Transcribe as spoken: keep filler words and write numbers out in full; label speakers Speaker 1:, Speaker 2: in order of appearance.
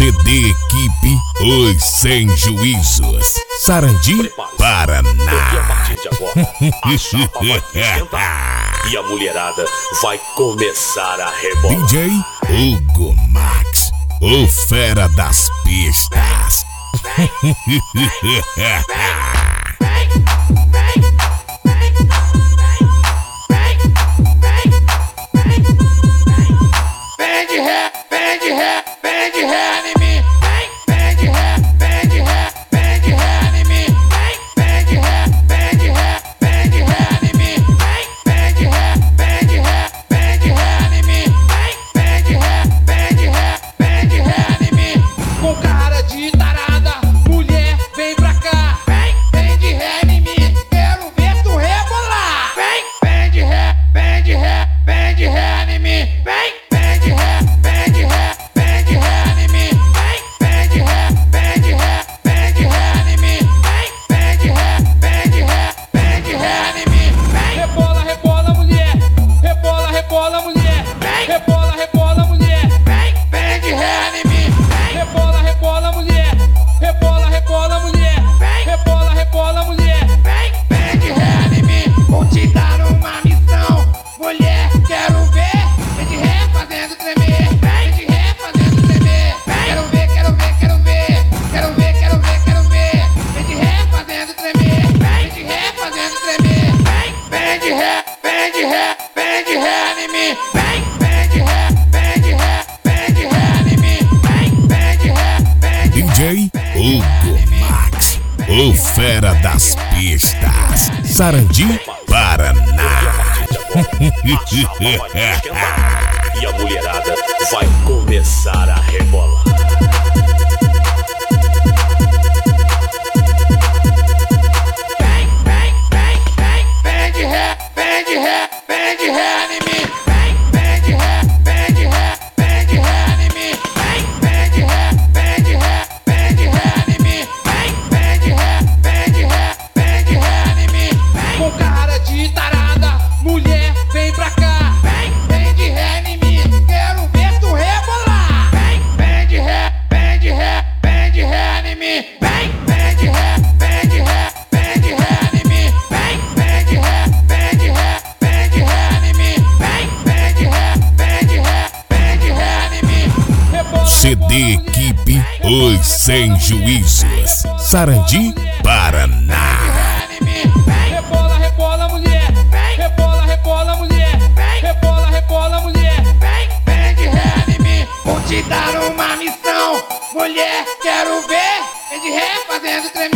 Speaker 1: C D Equipe Os Sem Juízos, Sarandi, Paraná.
Speaker 2: Porque a partir de agora, a chapa vai esquentar e a mulherada vai começar a rebolar.
Speaker 1: D J Hugo Max, o fera das pistas.
Speaker 3: Vem de ré, vem de ré, vem de ré em mim. Vem de ré, vem de ré, vem de ré em mim. Vem de ré, vem de ré, vem de ré em mim. Vem de ré, vem de ré, vem de ré em mim. Vem de ré, vem de ré, vem de ré em mim. Com cara de tarada, mulher, vem pra cá. Vem, vem de ré em mim, quero ver tu rebolar. Vem, vem de ré, vem de ré, vem de ré em mim. Vem. Vem de ré, vem de ré, vem de ré em mim. Vem de ré, vem de ré, vem de ré em mim. Vem de ré, vem de ré, vem de ré em mim. Rebola, rebola, mulher. Rebola, rebola, mulher. Rebola, rebola, mulher. Vem de ré em mim. Rebola, rebola, mulher. Rebola, rebola, mulher. Rebola, rebola, mulher. Vem de ré em mim. Vou te dar uma missão, mulher, quero ver. Vem de ré fazendo tremer, vem de ré fazendo tremer. Quero ver, quero ver, quero ver. Quero ver, quero ver, quero ver. Vem de ré fazendo tremer, vem de ré fazendo tremer. Vem de ré, vem de ré, vem de ré em mim. Vem de ré, vem de ré, vem de ré em mim. Vem de ré, vem de ré.
Speaker 1: D J Hugo Max, o fera das pistas, Sarandi, Paraná.
Speaker 2: A chapa vai esquentar e a mulherada vai começar a rebolar.
Speaker 3: Vem, vem, vem, vem, vem de ré, vem de ré, vem de ré em mim. Vem de ré, vem de ré, vem de ré em mim. Vem de ré, vem de ré, vem de ré em mim. Vem de ré, vem de ré, vem de ré em mim. Com cara de tarada, mulher, vem pra cá. Vem, vem de ré em mim, quero ver tu rebolar. Vem, vem de ré, vem de ré, vem de ré em mim. Vem, vem de ré, vem de ré, vem de ré em mim. Vem, vem de ré, vem de ré, vem de ré em mim. Vem, vem de ré, vem de ré, vem de ré em mim.
Speaker 1: C D Equipe Os Sem Juízos, Sarandi, Paraná.
Speaker 3: Rebola, rebola, mulher. Rebola, rebola, mulher. Rebola, rebola, mulher. Vem de ré em mim. Vou te dar uma missão, mulher, quero ver. Vem de ré fazendo tremer.